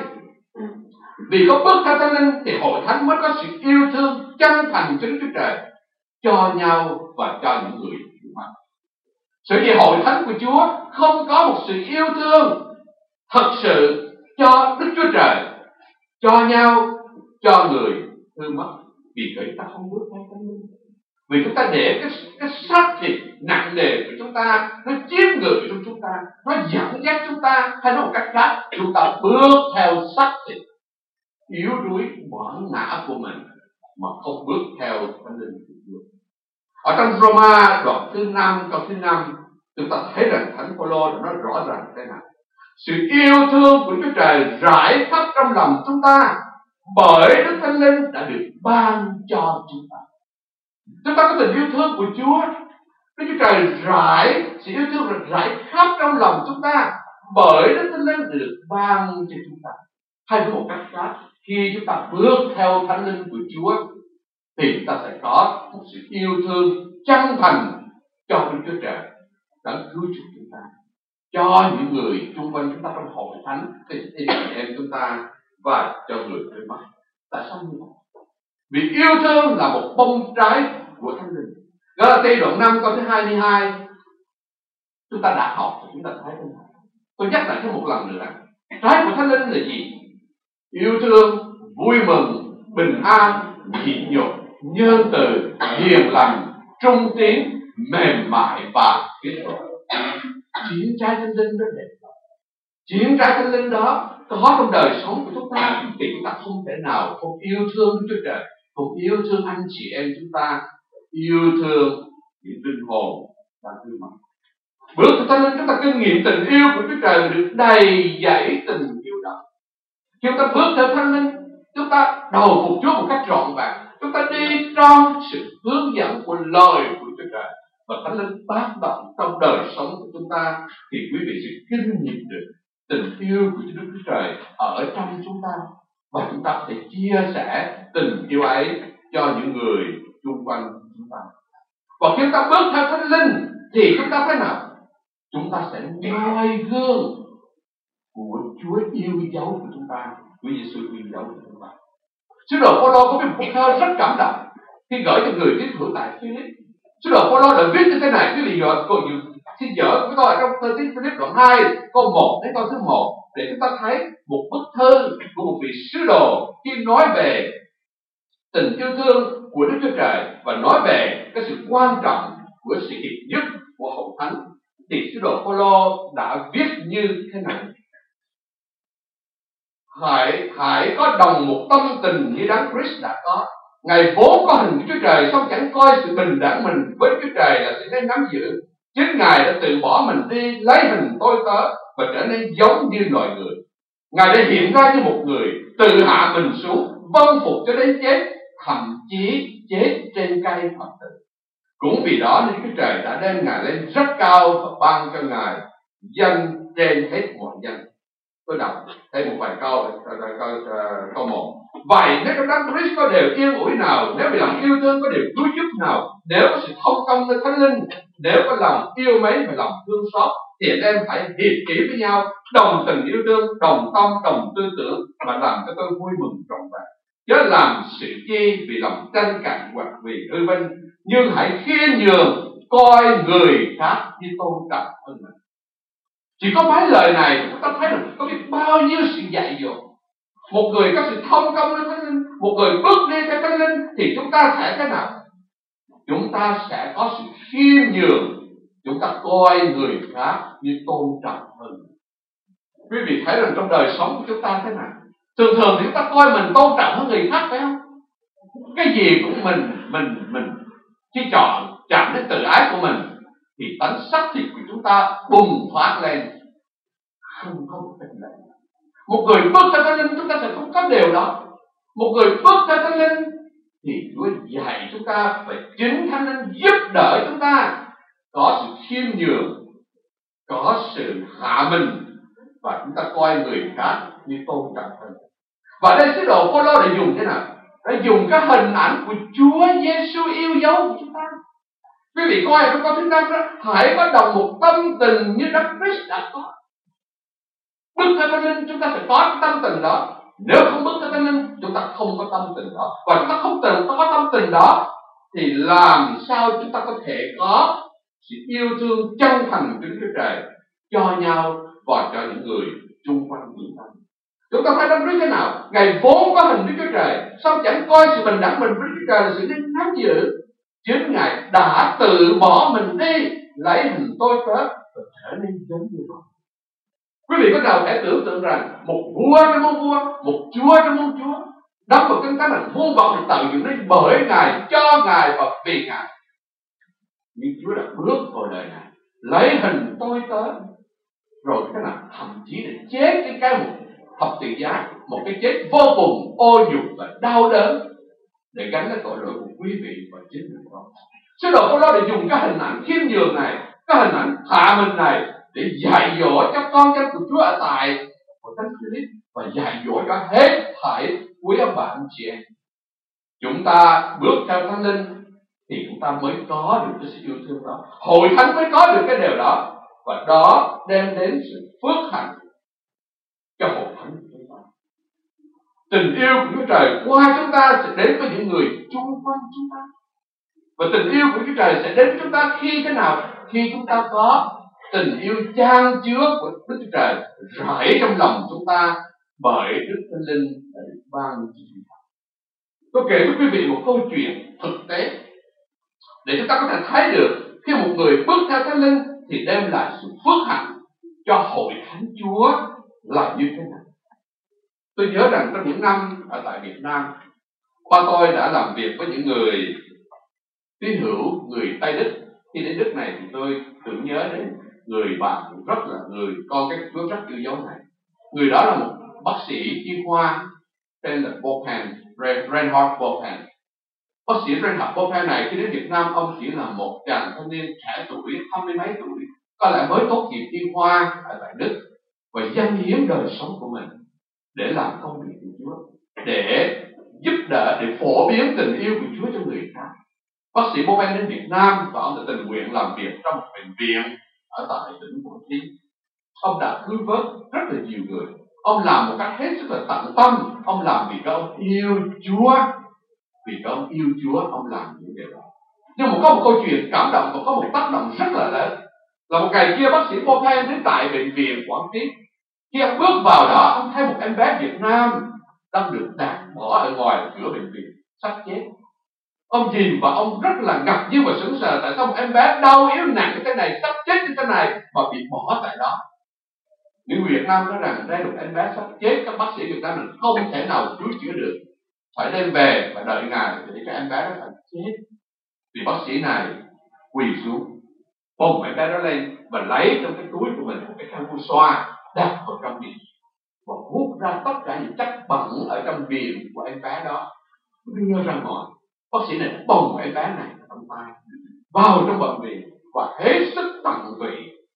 vì có bước theo Thánh Linh thì hội thánh mới có sự yêu thương chân thành cho Đức Chúa Trời, cho nhau và cho những người xung quanh. Sở dĩ hội thánh của Chúa không có một sự yêu thương thật sự cho Đức Chúa Trời, cho nhau, cho người thương mất, vì chúng ta không bước theo Thánh Linh. Vì chúng ta để cái xác thịt nặng nề của chúng ta, nó chiếm ngự trong chúng ta, nó dẫn dắt chúng ta, hay nói một cách khác, chúng ta bước theo xác thịt yếu đuối bản ngã của mình mà không bước theo Thánh Linh của Chúa. Ở trong Roma đoạn thứ 5 câu thứ 5, chúng ta thấy rằng Thánh Phaolô đã nói rõ ràng thế nào: sự yêu thương của Chúa Trời rải khắp trong lòng chúng ta bởi Đức Thánh Linh đã được ban cho chúng ta. Chúng ta có tình yêu thương của Chúa, Đức Chúa Trời rải sự yêu thương rải khắp trong lòng chúng ta bởi Đức Thánh Linh đã được ban cho chúng ta. Hay với một cách khác, khi chúng ta bước theo Thánh Linh của Chúa thì chúng ta sẽ có một sự yêu thương chân thành cho Đức Chúa Trời đã cứu chuộc chúng ta, cho những người xung quanh chúng ta trong hội thánh, thì anh em chúng ta và cho người thương mất. Tại sao như vậy? Vì yêu thương là một bông trái của Thánh Linh. Galatia đoạn 5 câu thứ 22 chúng ta đã học và chúng ta thấy thế nào. Tôi nhắc lại thêm một lần nữa, trái của Thánh Linh là gì? Yêu thương, vui mừng, bình an, nhịn nhục, nhân từ, hiền lành, trung tín, mềm mại và khiết độ. 9 trái Thánh Linh rất đẹp. 9 trái Thánh Linh đó có trong đời sống của chúng ta thì chúng ta không thể nào không yêu thương Chúa Trời, không yêu thương anh chị em chúng ta, yêu thương những linh hồn và thương mật. Bước theo Thánh Linh chúng ta kinh nghiệm tình yêu của Chúa Trời được đầy dẫy tình yêu đó. Khi chúng ta bước theo Thánh Linh, chúng ta đầu phục Chúa một cách trọn vẹn, chúng ta đi trong sự hướng dẫn của lời của Chúa Trời, và Thánh Linh tác động trong đời sống của chúng ta, thì quý vị sẽ kinh nghiệm được tình yêu của Chúa Đức Chúa Trời ở trong chúng ta, và chúng ta sẽ chia sẻ tình yêu ấy cho những người xung quanh chúng ta. Và khi chúng ta bước theo Thánh Linh thì chúng ta thế nào? Chúng ta sẽ noi gương của Chúa yêu dấu của chúng ta, Chúa Giêsu yêu dấu của chúng ta. Sứ đồ Phaolô có một bức thơ rất cảm động khi gửi cho người tín hữu tại Philip. Sứ đồ Phaolô đã viết như thế này, quý vị xin dở với tôi ở trong thơ tín Philip đoạn 2 câu 1 đến câu thứ 1 để chúng ta thấy một bức thư của một vị sứ đồ khi nói về tình yêu thương của Đức Chúa Trời và nói về cái sự quan trọng của sự hiệp nhất của Hội Thánh. Thì sứ đồ Phaolô đã viết như thế này: hãy có đồng một tâm tình như Đấng Christ đã có. Ngài vốn có hình Chúa Trời, song chẳng coi sự bình đẳng mình với Chúa Trời là sự nên nắm giữ. Chính Ngài đã tự bỏ mình đi, lấy hình tôi tớ và trở nên giống như loài người. Ngài đã hiện ra như một người, tự hạ mình xuống, vâng phục cho đến chết, thậm chí chết trên cây thập tự. Cũng vì đó nên Chúa Trời đã đem Ngài lên rất cao và ban cho Ngài danh trên hết mọi danh. Tôi đọc thêm một vài câu 1. Vậy nếu trong Đấng Christ có điều yên ủi nào, nếu vì lòng yêu thương có điều cứu giúp nào, nếu có sự thông công với Thánh Linh, nếu có lòng yêu mến và lòng thương xót, thì em phải hiệp kỷ với nhau, đồng tình yêu thương, đồng tâm, đồng tư tưởng, mà làm cho tôi vui mừng trọn vẹn. Chớ làm sự chi vì lòng tranh cạnh hoặc vì hư vinh, nhưng hãy khiêm nhường, coi người khác như tôn trọng hơn mình. Chỉ có mấy lời này chúng ta thấy rằng có biết bao nhiêu sự dạy dỗ. Một người có sự thông công với Thánh Linh, một người bước đi theo Thánh Linh, thì chúng ta sẽ thế nào? Chúng ta sẽ có sự khiêm nhường, chúng ta coi người khác như tôn trọng hơn. Quý vị thấy rằng trong đời sống của chúng ta thế nào? Thường thường thì chúng ta coi mình tôn trọng hơn người khác, phải không? Cái gì cũng mình khi chạm đến tự ái của mình, thì tánh xác thịt của chúng ta bùng phát lên, không có một cách nào. Một người bước theo Thánh Linh chúng ta sẽ không có điều đó. Một người bước theo Thánh Linh thì Chúa dạy chúng ta, và chính Thánh Linh giúp đỡ chúng ta có sự khiêm nhường, có sự hạ mình, và chúng ta coi người khác như tôn trọng hơn. Và đây sứ đồ Phaolô đã dùng thế nào? Đã dùng cái hình ảnh của Chúa Giêsu yêu dấu của chúng ta. Quý vị coi trong câu thứ 5 đó, hãy có đồng một tâm tình như Đấng Christ đã có. Bước theo Thánh Linh chúng ta sẽ có cái tâm tình đó. Nếu không bước theo Thánh Linh chúng ta không có tâm tình đó, và chúng ta không có tâm tình đó thì làm sao chúng ta có thể có sự yêu thương chân thành của Đức Chúa Trời cho nhau và cho những người xung quanh chúng ta. Chúng ta phải đấng Christ thế nào? Ngài vốn có hình Đức Chúa Trời, song chẳng coi sự bình đẳng mình với Đức Chúa Trời là sự nên nắm giữ. Chính Ngài đã tự bỏ mình đi, lấy hình tôi tớ và trở nên giống như vậy. Quý vị có nào thể tưởng tượng rằng một vua trong môn vua, một chúa trong môn chúa, đó một cái là muôn vật được tạo dựng nên bởi Ngài, cho Ngài và vì Ngài. Nhưng Chúa đã bước vào đời này, lấy hình tôi tớ, rồi cái nào thậm chí để chết cái một thập tự giá, một cái chết vô cùng ô nhục và đau đớn để gánh cái tội lỗi của quý vị và chính mình con. Sứ đồ Phaolô để dùng cái hình ảnh khiêm nhường này, cái hình ảnh hạ mình này để dạy dỗ cho con dân của Chúa ở tại của Thánh Philip, và dạy dỗ cho hết thảy quý ông bà anh chị em. Chúng ta bước theo Thánh Linh thì chúng ta mới có được cái sự yêu thương đó, hội thánh mới có được cái điều đó, và đó đem đến sự phước hạnh cho hội thánh của chúng ta. Tình yêu của Chúa Trời qua chúng ta sẽ đến với những người chung quanh chúng ta, và tình yêu của Chúa Trời sẽ đến với chúng ta khi thế nào? Khi chúng ta có tình yêu chan chứa của Đức Chúa Trời rải trong lòng chúng ta bởi Đức Thánh Linh đã được ban cho chúng ta. Tôi kể với quý vị một câu chuyện thực tế để chúng ta có thể thấy được khi một người bước theo Thánh Linh thì đem lại sự phước hạnh cho hội thánh Chúa là như thế nào. Tôi nhớ rằng trong những năm ở tại Việt Nam, ba tôi đã làm việc với những người tín hữu người Tây Đức. Khi đến Đức này thì tôi tưởng nhớ đến người bạn rất là người con cái Chúa rất yêu dấu này. Người đó là một bác sĩ y khoa tên là Bopan, Reinhard Bopan. Bác sĩ Reinhard Bopan này khi đến Việt Nam, ông chỉ là một chàng thanh niên trẻ tuổi, 20 mấy tuổi, có lẽ mới tốt nghiệp y khoa ở tại Đức, và dâng hiến đời sống của mình để làm công việc của Chúa, để giúp đỡ, để phổ biến tình yêu của Chúa cho người khác. Bác sĩ Bopan đến Việt Nam và ông đã tình nguyện làm việc trong một bệnh viện ở tại tỉnh Quảng Trị. Ông đã cứu vớt rất là nhiều người. Ông làm một cách hết sức là tận tâm. Ông làm vì các ông yêu Chúa. Vì các ông yêu Chúa, ông làm những điều đó. Nhưng mà có một câu chuyện cảm động và có một tác động rất là lớn. Là một ngày kia bác sĩ Bopan đến tại bệnh viện Quảng Trị. Khi ông bước vào đó, ông thấy một em bé Việt Nam đang được đặt bỏ ở ngoài cửa bệnh viện, sắp chết. Ông nhìn và ông rất là ngạc nhiên và sững sờ, tại sao một em bé đau yếu nặng như thế này, sắp chết như thế này mà bị bỏ tại đó. Những người Việt Nam nói rằng đây là một em bé sắp chết, các bác sĩ Việt Nam mình không thể nào cứu chữa được, phải đem về và đợi ngày để cho em bé đó phải chết. Vì bác sĩ này quỳ xuống, bồng em bé đó lên và lấy trong cái túi của mình một cái khăn xoa đặt vào trong miệng và hút ra tất cả những chất bẩn ở trong miệng của em bé đó, đưa ra ngoài. Bác sĩ này bồng em bé này trong tay vào trong bệnh viện và hết sức tận tụy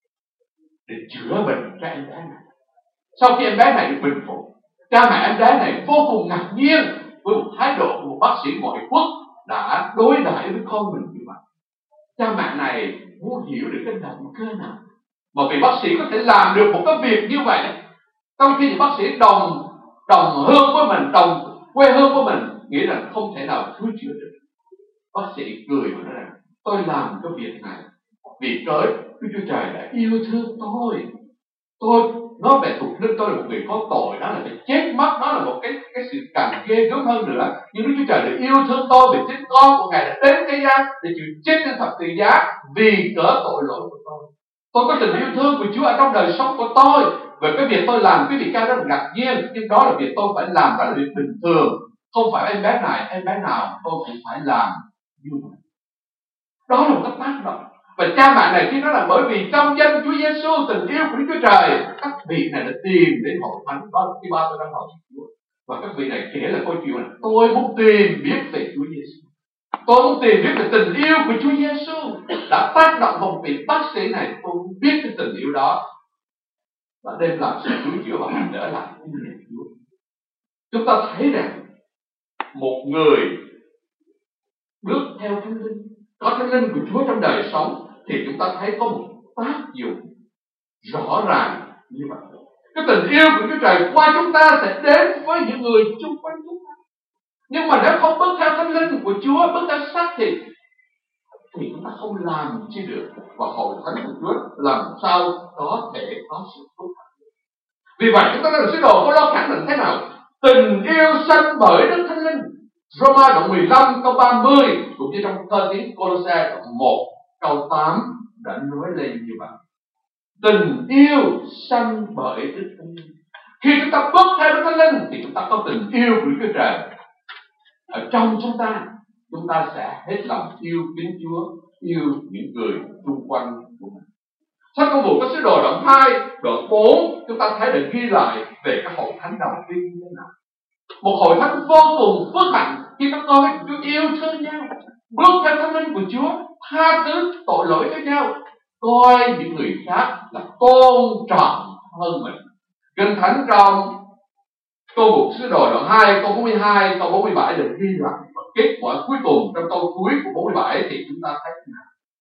để chữa bệnh cho em bé này. Sau khi em bé này được bình phục, cha mẹ em bé này vô cùng ngạc nhiên với một thái độ của một bác sĩ ngoại quốc đã đối đãi với con mình như vậy. Cha mẹ này muốn hiểu được cái động cơ nào mà vị bác sĩ có thể làm được một cái việc như vậy, trong khi bác sĩ đồng hương với mình, đồng quê hương của mình, nghĩ rằng không thể nào cứu chữa được. Bác sĩ cười và nói rằng tôi làm cái việc này vì cớ Đức Chúa Trời đã yêu thương tôi. Tôi nói về tục đức, tôi là một người có tội, đó là phải chết mất, đó là một cái sự càng ghê gớm hơn nữa. Nhưng Đức Chúa Trời đã yêu thương tôi vì chính con của Ngài đã đến thế gian để chịu chết trên thập tự giá vì cớ tội lỗi của tôi. Tôi có tình yêu thương của Chúa ở trong đời sống của tôi. Về cái việc tôi làm, quý vị ca rất là ngạc nhiên, nhưng đó là việc tôi phải làm, đó là việc bình thường. Không phải em bé này, em bé nào tôi cũng phải làm như vậy. Đó là một cái tác động. Và cha mẹ này khi nói là bởi vì trong danh Chúa Giêsu, tình yêu của Đức Chúa Trời, các vị này đã tìm đến hội thánh. Đó là khi ba tôi đang hỏi Chúa. Và các vị này kể là câu chuyện là tôi muốn tìm biết về Chúa Giêsu. Tôi muốn tìm biết về tình yêu của Chúa Giêsu đã tác động vào vị bác sĩ này. Tôi muốn biết cái tình yêu đó đã đem lại sự cứu chữa và hành trở lại với người Chúa. Chúng ta thấy rằng một người bước theo Thánh Linh, có Thánh Linh của Chúa trong đời sống, thì chúng ta thấy có một tác dụng rõ ràng như vậy. Cái tình yêu của Chúa Trời qua chúng ta sẽ đến với những người xung quanh chúng ta. Nhưng mà nếu không bước theo Thánh Linh của Chúa, bước theo xác thịt, thì chúng ta không làm chi được. Và hội thánh của Chúa làm sao có thể có sự tốt hạnh. Vì vậy chúng ta nói là sứ đồ Phaolô khẳng định thế nào? Tình yêu sanh bởi Đức Thánh Linh. Roma đoạn 15 câu 30 cũng như trong thơ tín Cô-lô-se đoạn 1 câu 8 đã nói lên như vậy. Tình yêu sanh bởi Đức Thánh Linh. Khi chúng ta bước theo Đức Thánh Linh thì chúng ta có tình yêu của Đức Chúa Trời ở trong chúng ta sẽ hết lòng yêu kính Chúa, yêu những người xung quanh của mình. Sách Công vụ các sứ đồ đoạn 2 đoạn 4 chúng ta thấy được ghi lại về cái hội thánh đầu tiên như thế nào. Một hội thánh vô cùng phước hạnh khi các con với Chúa yêu thương nhau, bước theo Thánh Linh của Chúa, tha thứ tội lỗi cho nhau, coi những người khác là tôn trọng hơn mình. Kinh Thánh trong Công vụ sứ đồ đoạn 2 câu 42 câu 47 được ghi lại, và kết quả cuối cùng trong câu cuối của 47 thì chúng ta thấy nào?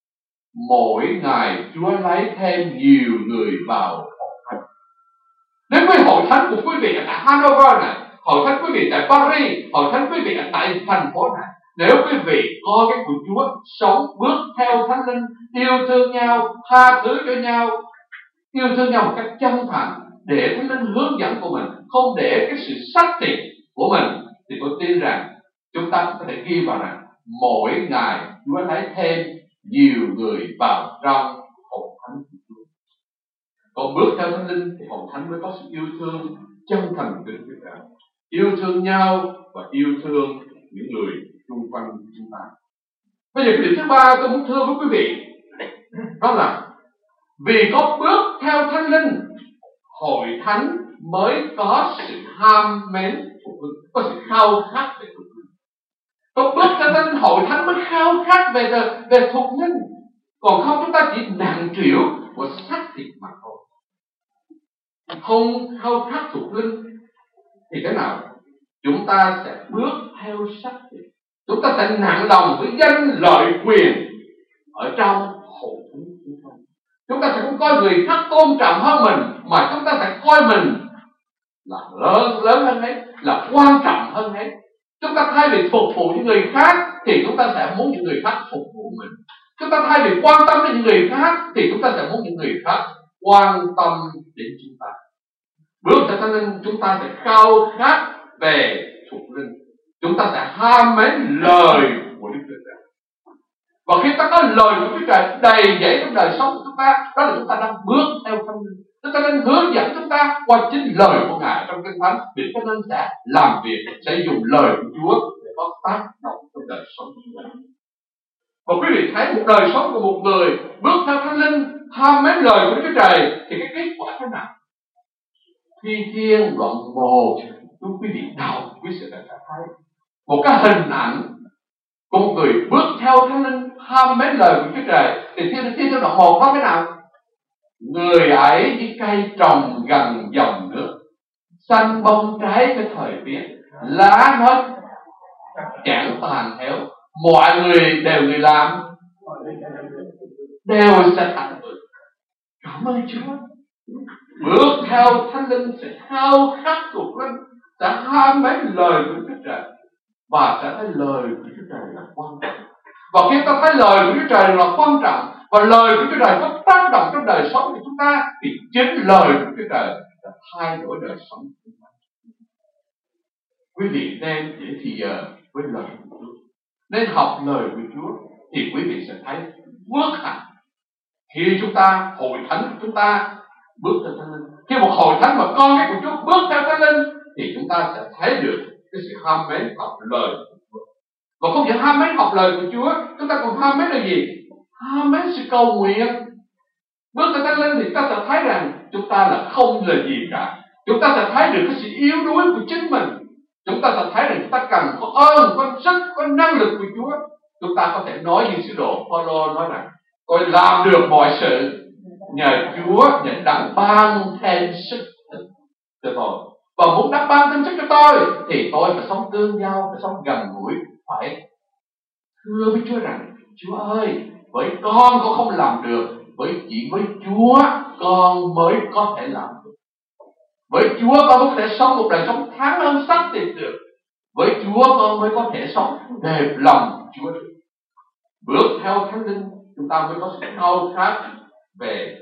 Mỗi ngày Chúa lấy thêm nhiều người vào hội thánh. Nếu với hội thánh của quý vị ở tại Hanover này, hội thánh quý vị tại Paris, hội thánh quý vị ở tại thành phố này, nếu quý vị có cái của Chúa sống bước theo Thánh Linh, yêu thương nhau, tha thứ cho nhau, yêu thương nhau một cách chân thành, để Thánh Linh hướng dẫn của mình, không để cái sự xác thịt của mình, thì tôi tin rằng chúng ta có thể ghi vào rằng mỗi ngày Chúa lấy thêm nhiều người vào trong hội thánh của Chúa. Còn bước theo Thánh Linh thì hội thánh mới có sự yêu thương chân thành của Đức Chúa Trời, yêu thương nhau và yêu thương những người xung quanh chúng ta. Bây giờ cái điểm thứ ba tôi muốn thưa với quý vị, đó là vì có bước theo Thánh Linh, hội thánh mới có sự ham mến thuộc linh, có sự khao khát về thuộc linh. Còn bước theo Thánh Linh, hội thánh mới khao khát về thuộc linh. Còn không chúng ta chỉ nặng trĩu của xác thịt mà thôi. Không khao khát thuộc linh thì thế nào? Chúng ta sẽ bước theo xác thịt. Chúng ta sẽ nặng lòng với danh lợi quyền ở trong hội thánh chúng ta. Chúng ta sẽ không coi người khác tôn trọng hơn mình, mà chúng ta sẽ coi mình là lớn hơn hết, là quan trọng hơn hết. Chúng ta thay vì phục vụ những người khác thì chúng ta sẽ muốn những người khác phục vụ mình. Chúng ta thay vì quan tâm đến những người khác thì chúng ta sẽ muốn những người khác quan tâm đến chúng ta. Bước theo Thánh Linh, chúng ta sẽ khao khát về thuộc linh. Chúng ta sẽ ham mến lời của Đức Chúa Trời. Và khi ta có lời của Chúa Trời đầy dẫy trong đời sống của chúng ta, đó là chúng ta đang bước theo Thánh Linh. Chúng ta nên hướng dẫn chúng ta qua chính lời của Ngài trong Kinh Thánh, để Thánh Linh sẽ làm việc, sẽ dùng lời của Chúa để có tác động trong đời sống của chúng ta. Và quý vị thấy một đời sống của một người bước theo Thánh Linh, ham mến lời của Đức Chúa Trời thì cái kết quả thế nào? Thi Thiên đoạn 1, quý vị đọc, quý vị sẽ thấy một cái hình ảnh của một người bước theo Thánh Linh, ham mến lời của Chúa Trời. Thì Thi Thiên đoạn 1 có thế nào? Người ấy như cây trồng gần dòng nước, xanh bông trái với thời tiết, lá nó chẳng tàn héo, mọi người đều người làm đều sẽ thành vượng. Cảm ơn Chúa. Bước theo Thánh Linh sẽ khao khát thuộc linh, sẽ ham mến lời của Chúa Trời, và sẽ thấy lời của Chúa Trời là quan trọng. Và khi ta thấy lời của Chúa Trời là quan trọng, và lời của Chúa Trời có tác động trong đời sống của chúng ta, thì chính lời của Chúa Trời sẽ thay đổi đời sống của chúng ta. Quý vị nên để thì giờ với lời của Chúa, nên học lời của Chúa, thì quý vị sẽ thấy bước hạnh. Khi chúng ta hội thánh của chúng ta bước theo Thánh Linh, khi một hội thánh mà con cái của Chúa bước theo Thánh Linh, thì chúng ta sẽ thấy được cái sự ham mến học lời của Chúa. Và không chỉ ham mến học lời của Chúa, chúng ta còn ham mến là gì? Ham mến sự cầu nguyện. Bước theo Thánh Linh thì chúng ta sẽ thấy rằng chúng ta là không là gì cả. Chúng ta sẽ thấy được cái sự yếu đuối của chính mình. Chúng ta sẽ thấy rằng chúng ta cần có ơn, có sức, có năng lực của Chúa. Chúng ta có thể nói như sứ đồ Phaolô nói rằng tôi làm được mọi sự nhờ Chúa nhận đấng ban thêm sức cho tôi. Và muốn đấng ban thêm sức cho tôi thì tôi phải sống tương giao, phải sống gần gũi, phải thưa với Chúa rằng Chúa ơi, với con không làm được, chỉ với Chúa con mới có thể làm được. Với Chúa con có thể sống một đời sống thắng hơn xác thịt được. Với Chúa con mới có thể sống đẹp lòng Chúa được. Bước theo Thánh Linh, chúng ta mới có sự khao khát về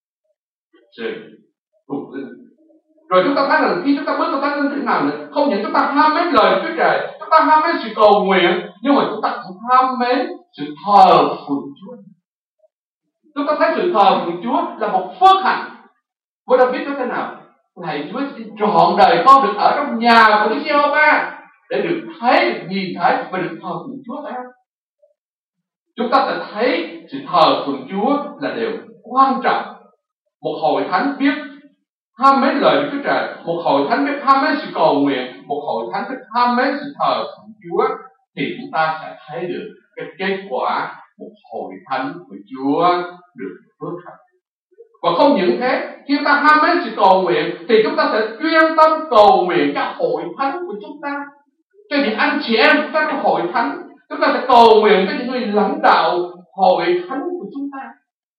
sự thuộc linh. Rồi chúng ta thấy rằng khi chúng ta bước theo Thánh Linh thế nào nữa, không những chúng ta ham mến lời Chúa Trời, chúng ta ham mến sự cầu nguyện, nhưng mà chúng ta cũng ham mến sự thờ phượng Chúa. Chúng ta thấy sự thờ phượng Chúa là một phước hạnh. Vua David nói thế nào? Lạy Chúa, xin trọn đời con được ở trong nhà của Đức Giê-hô-va để được thấy, được nhìn thấy và được thờ phượng Chúa, phải không? Chúng ta sẽ thấy sự thờ phượng Chúa là điều quan trọng. Một hội thánh biết ham mến lời Đức Chúa Trời, một hội thánh biết ham mến sự cầu nguyện, một hội thánh biết ham mến sự thờ phượng Chúa, thì chúng ta sẽ thấy được cái kết quả một hội thánh của Chúa được phước hạnh. Và không những thế, khi chúng ta ham mến sự cầu nguyện thì chúng ta sẽ chuyên tâm cầu nguyện cho hội thánh của chúng ta, cho những anh chị em chúng ta trong hội thánh. Chúng ta sẽ cầu nguyện cho những người lãnh đạo hội thánh của chúng ta.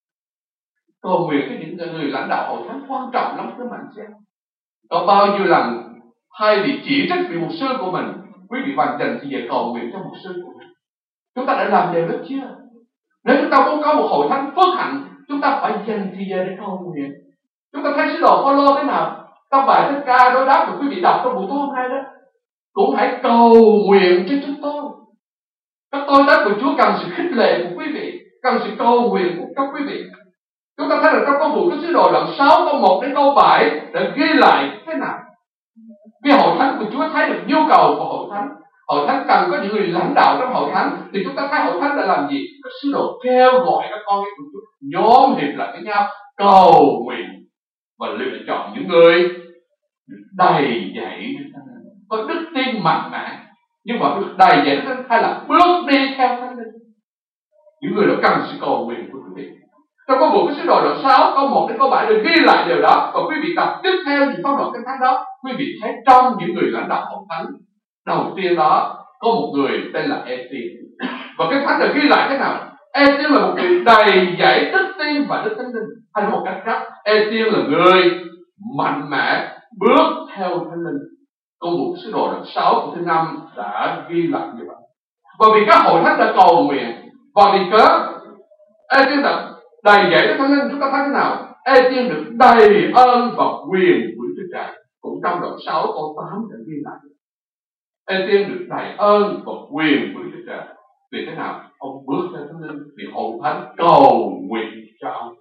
Cầu nguyện cho những người lãnh đạo hội thánh quan trọng lắm các bạn xem. Có bao nhiêu lần thay vì chỉ trích vị mục sư của mình, quý vị hoàn dành thì giờ cầu nguyện cho mục sư của mình. Chúng ta đã làm điều đó chưa? Nếu chúng ta muốn có một hội thánh phước hạnh, chúng ta phải dành thời giờ để cầu nguyện. Chúng ta thấy sứ đồ Phaolô thế nào? Trong bài thánh ca đối đáp của quý vị đọc trong buổi tối hôm nay đó, cũng hãy cầu nguyện cho chúng tôi. Các tôi tớ của Chúa cần sự khích lệ của quý vị, cần sự cầu nguyện của các quý vị. Chúng ta thấy rằng trong công vụ của sứ đồ đoạn 6 câu 1 đến câu 7 đã ghi lại thế nào? Vì hội thánh của Chúa thấy được nhu cầu của hội thánh. Hội thánh cần có những người lãnh đạo trong hội thánh, thì chúng ta thấy hội thánh đã làm gì? Các sứ đồ kêu gọi các con của Chúa nhóm hiệp lại với nhau cầu nguyện và lựa chọn những người được đầy dẫy Đức Thánh Linh, có đức tin mạnh mẽ, nhưng mà được đầy dẫy Đức Thánh Linh hay là bước đi theo Thánh Linh. Những người đó cần sự cầu nguyện của quý vị. Trong câu buổi của sứ đồ đoạn 6 câu 1 đến câu 7 được ghi lại điều đó, và quý vị đọc tiếp theo những câu đoạn Kinh Thánh đó, quý vị thấy trong những người lãnh đạo hội thánh đầu tiên đó có một người tên là Ê-tiên, và Kinh Thánh được ghi lại thế nào? Ê-tiên là một người đầy dẫy đức tin và Đức Thánh Linh, hay nói một cách khác, Ê-tiên là người mạnh mẽ bước theo Thánh Linh. Công vụ sứ đồ đoạn 6 câu thứ 5 đã ghi lại như vậy. Và vì các hội thánh đã cầu nguyện, và vì cớ Ê-tiên đã đầy dẫy Đức Thánh Linh, chúng ta thấy thế nào? Ê-tiên được đầy ơn và quyền của Đức Chúa Trời. Cũng trong đoạn 6 câu 8 đã ghi lại. Ê-tiên được đầy ơn và quyền của Đức Chúa Trời. Vì thế nào? Ông bước theo Thánh Linh, vì hội thánh cầu nguyện cho ông.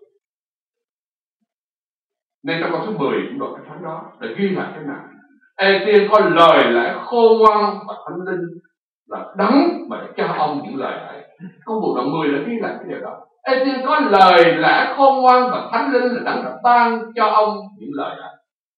Nên trong câu thứ 10 cũng đoạn Kinh Thánh đó đã ghi lại thế nào? Ê-tiên có lời lẽ khôn ngoan và Thánh Linh là đấng mà để cho ông những lời ấy. Công vụ đoạn 10 đã ghi lại cái điều đó. Ê-tiên có lời lẽ khôn ngoan và Thánh Linh là đấng đã ban cho ông những lời ấy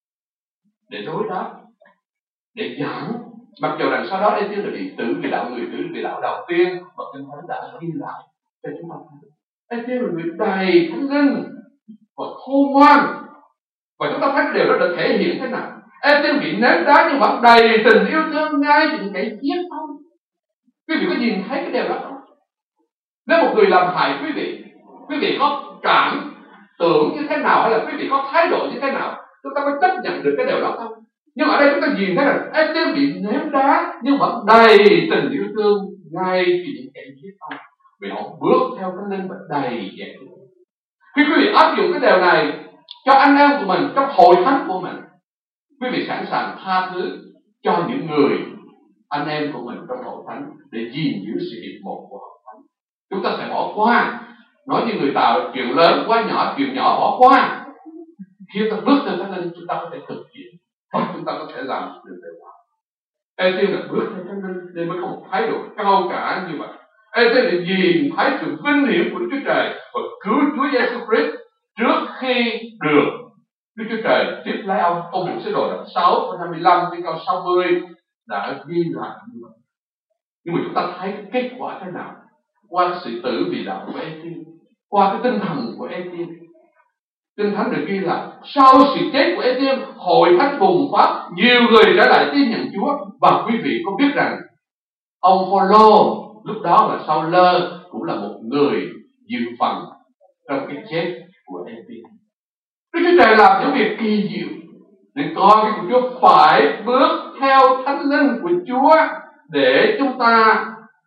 để đối đáp, để giảng. Mặc dù rằng sau đó Ê-tiên là vị tử, vị đạo người tử, vị đạo đầu tiên và Kinh Thánh đã ghi lại cho chúng ta. Ê-tiên là người đầy Thánh Linh và khôn ngoan, và chúng ta thấy cái điều đó được thể hiện thế nào? Ê-tiên bị ném đá nhưng vẫn đầy tình yêu thương ngay những kẻ giết ông. Quý vị có nhìn thấy cái điều đó không? Nếu một người làm hại quý vị có cảm tưởng như thế nào, hay là quý vị có thái độ như thế nào, chúng ta có chấp nhận được cái điều đó không? Nhưng ở đây chúng ta nhìn thấy là Ê-tiên bị ném đá nhưng vẫn đầy tình yêu thương ngay khi những kẻ giết ông, vì họ bước theo Thánh Linh và đầy dẫy. Khi quý vị áp dụng cái điều này cho anh em của mình, trong hội thánh của mình, quý vị sẵn sàng tha thứ cho những người anh em của mình trong hội thánh để gìn giữ sự hiệp một của hội thánh. Chúng ta sẽ bỏ qua, nói như người Tàu, chuyện lớn quá nhỏ, chuyện nhỏ bỏ qua. Khi chúng ta bước theo Thánh Linh, chúng ta có thể thực hiện và chúng ta có thể làm được điều đó. Ê-tiên là bước theo Thánh Linh nên mới có một thái độ cao cả như vậy. Ê-tiên là nhìn thấy sự vinh hiển của Đức Chúa Trời và cứu Chúa Giêsu Christ trước khi được Đức Chúa Trời tiếp lấy ông. Công vụ sứ đồ đoạn 6 câu 55 đến câu 60 đã ghi lại như vậy. Nhưng mà chúng ta thấy cái kết quả thế nào? Qua sự tử vì đạo của Ê-tiên, qua cái tinh thần của Ê-tiên, Kinh Thánh được ghi là sau sự chết của Ê-tiên, hội thánh bùng phát, nhiều người trở lại tin nhận Chúa. Và quý vị có biết rằng ông Phaolô lúc đó là Sau-lơ cũng là một người dự phần trong cái chết của Ê-tiên. Đức Chúa Trời làm những việc kỳ diệu nên con cái của Chúa phải bước theo Thánh Linh của Chúa để chúng ta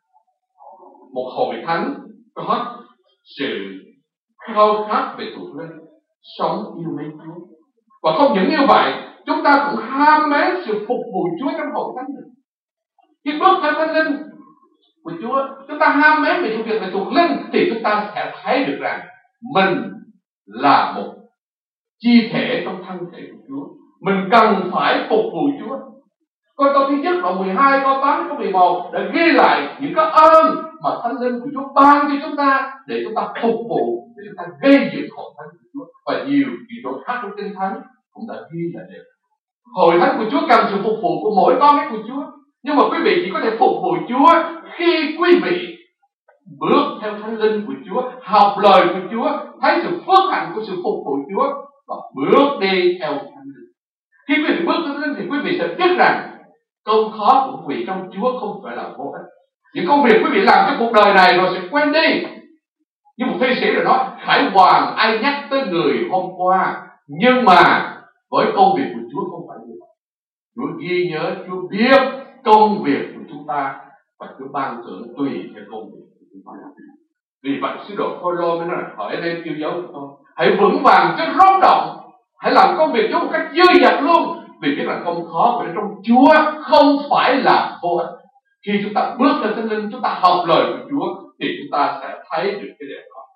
một hội thánh có sự khao khát về thuộc linh, sống yêu mến Chúa. Và không những như vậy, chúng ta cũng ham mến sự phục vụ Chúa trong hội thánh này. Khi bước theo Thánh Linh của Chúa, chúng ta ham mến về những việc về thuộc linh, thì chúng ta sẽ thấy được rằng mình là một chi thể trong thân thể của Chúa. Mình cần phải phục vụ Chúa. Câu thứ nhất đoạn 12, câu 8 đến câu 11 đã ghi lại những cái ơn mà Thánh Linh của Chúa ban cho chúng ta để chúng ta phục vụ, để chúng ta gây dựng hội thánh của Chúa. Và nhiều vị chỗ khác trong Kinh Thánh cũng đã ghi lại điều. Hội thánh của Chúa cần sự phục vụ của mỗi con cái của Chúa. Nhưng mà quý vị chỉ có thể phục vụ Chúa khi quý vị bước theo Thánh Linh của Chúa, học lời của Chúa, thấy sự phước hạnh của sự phục vụ Chúa và bước đi theo Thánh Linh. Khi quý vị bước theo Thánh Linh thì quý vị sẽ biết rằng công khó của quý vị trong Chúa không phải là vô ích. Những công việc quý vị làm trong cuộc đời này rồi sẽ quên đi. Như một thi sĩ rồi nói, Khải Hoàn ai nhắc tới người hôm qua, nhưng mà với công việc của Chúa không phải như vậy. Chúa ghi nhớ, Chúa biết công việc của chúng ta và Chúa ban thưởng tùy theo công việc của chúng ta. Vì vậy sứ đồ Phaolô mới nói là hỏi nên yêu dấu của tôi, hãy vững vàng trước rối động, hãy làm công việc Chúa một cách dư dật luôn, vì biết là công khó của trong Chúa không phải là vô ích. Khi chúng ta bước lên Thánh Linh, chúng ta học lời của Chúa thì chúng ta sẽ thấy được cái điều đó.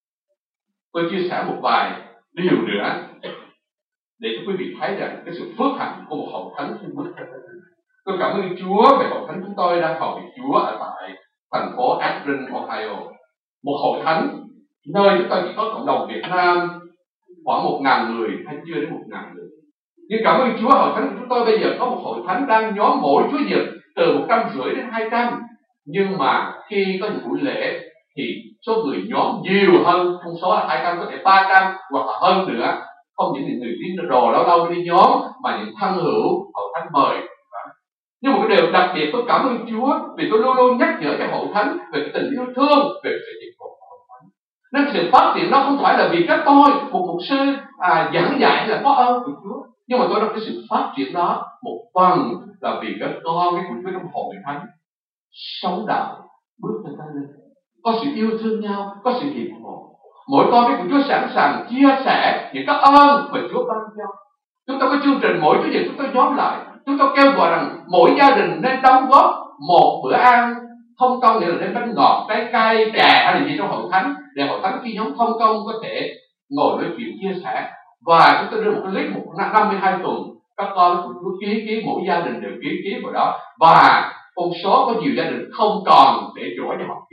Tôi chia sẻ một vài điều nữa để cho quý vị thấy rằng cái sự phước hạnh của một hội thánh khi bước theo Thánh Linh. Tôi cảm ơn Chúa về hội thánh chúng tôi đang hầu việc Chúa ở tại thành phố Akron, Ohio, một hội thánh nơi chúng ta chỉ có cộng đồng Việt Nam khoảng 1.000 người hay chưa đến 1.000 người. Nhưng cảm ơn Chúa, hội thánh của chúng tôi bây giờ có một hội thánh đang nhóm mỗi Chúa Nhật từ 150 đến 200. Nhưng mà khi có những buổi lễ thì số người nhóm nhiều hơn con số là 200, có thể 300 hoặc là hơn nữa. Không những người tín đồ lâu lâu đi nhóm mà những thân hữu hội thánh mời. Nhưng một cái điều đặc biệt tôi cảm ơn Chúa vì tôi luôn luôn nhắc nhở cho hội thánh về cái tình yêu thương, về sự dịch vụ của hội thánh. Nên sự phát triển nó không phải là vì các tôi, một mục sư giảng dạy hay là có ơn của Chúa. Nhưng mà tôi nói cái sự phát triển đó một phần là vì các con cái của Chúa trong hội thánh sống đạo, bước theo Thánh Linh, có sự yêu thương nhau, có sự hiệp hội. Mỗi con cái của Chúa sẵn sàng chia sẻ những cái ơn mà Chúa ban cho. Chúng tôi có chương trình mỗi Chủ nhật chúng tôi nhóm lại. Chúng tôi kêu gọi rằng mỗi gia đình nên đóng góp một bữa ăn thông công, nghĩa là nên bánh ngọt, trái cây, trà hay là gì trong hội thánh, để hội thánh khi nhóm thông công có thể ngồi nói chuyện chia sẻ. Và chúng tôi đưa một cái list 52 tuần, các con của Chúa ký mỗi gia đình đều ký vào đó. Và con số có nhiều gia đình không còn để chỗ cho họ ký,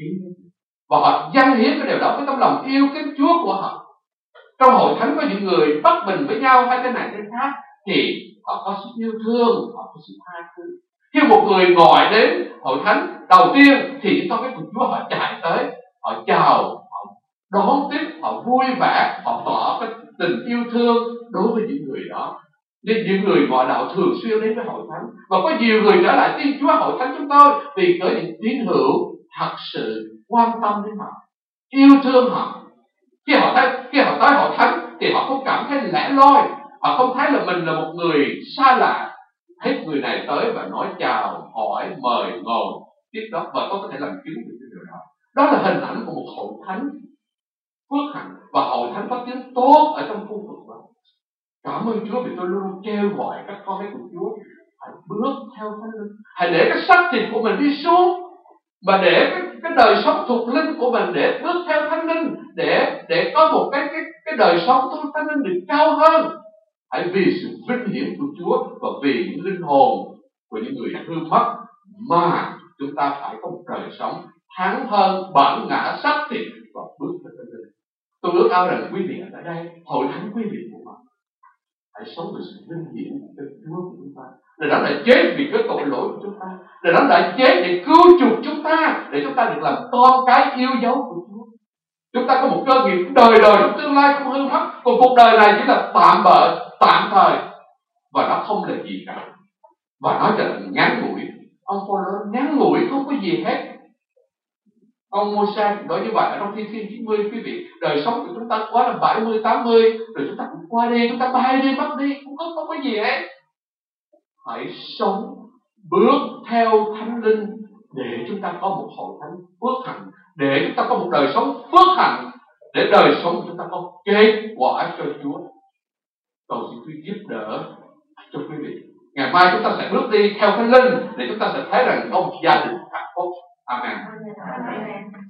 và họ dâng hiến cái điều đó với tấm lòng yêu kính Chúa của họ. Trong hội thánh có những người bất bình với nhau hay cái này cái khác thì họ có sự yêu thương, họ có sự tha thứ. Khi một người gọi đến hội thánh đầu tiên thì những con cái của Chúa họ chạy tới, họ chào, họ đón tiếp, họ vui vẻ, họ tỏ cái tình yêu thương đối với những người đó. Nên những người ngoại đạo thường xuyên đến với hội thánh, và có nhiều người trở lại tin Chúa hội thánh chúng tôi vì có những tín hữu thật sự quan tâm đến họ, yêu thương họ. Khi họ tới hội thánh thì họ không cảm thấy lẻ loi, họ không thấy là mình là một người xa lạ. Hết người này tới và nói chào, hỏi, mời, ngồi tiếp đó, và tôi có thể làm chứng về cái điều đó. Đó là hình ảnh của một hội thánh phước hạnh và hội thánh phát triển tốt ở trong khu vực đó. Cảm ơn Chúa vì tôi luôn kêu gọi các con cái của Chúa hãy bước theo Thánh Linh, hãy để cái xác thịt của mình đi xuống và để cái đời sống thuộc linh của mình để bước theo Thánh Linh, để có một cái đời sống thuộc Thánh Linh được cao hơn. Hãy vì sự vinh hiển của Chúa và vì những linh hồn của những người hư mất mà chúng ta phải có một đời sống thắng hơn bản ngã xác thịt và bước theo Thánh Linh. Tôi ước ao rằng quý vị ở đây, hội thánh quý vị của mình, hãy sống với sự vinh hiển của Chúa của chúng ta. Để đó đã chết vì cái tội lỗi của chúng ta, để đó đã chết để cứu chuộc chúng ta, để chúng ta được làm con cái yêu dấu của Chúa. Chúng ta có một cơ nghiệp đời đời trong tương lai không hư mất, còn cuộc đời này chỉ là tạm bợ, tạm thời, và nó không là gì cả, và nó trở thành ngắn ngủi. Ông Phaolô ngắn ngủi không có gì hết. Ông Môi-se nói như vậy ở trong Thi Thiên 90, quý vị. Đời sống của chúng ta quá là 70, 80, rồi chúng ta cũng qua đi, chúng ta bay đi, mất đi, không có gì hết. Hãy sống, bước theo Thánh Linh để chúng ta có một hội thánh phước hạnh, để chúng ta có một đời sống phước hạnh, để đời sống của chúng ta có kết quả cho Chúa. Cầu xin Chúa giúp đỡ cho quý vị. Ngày mai chúng ta sẽ bước đi theo Thánh Linh để chúng ta sẽ thấy rằng có một gia đình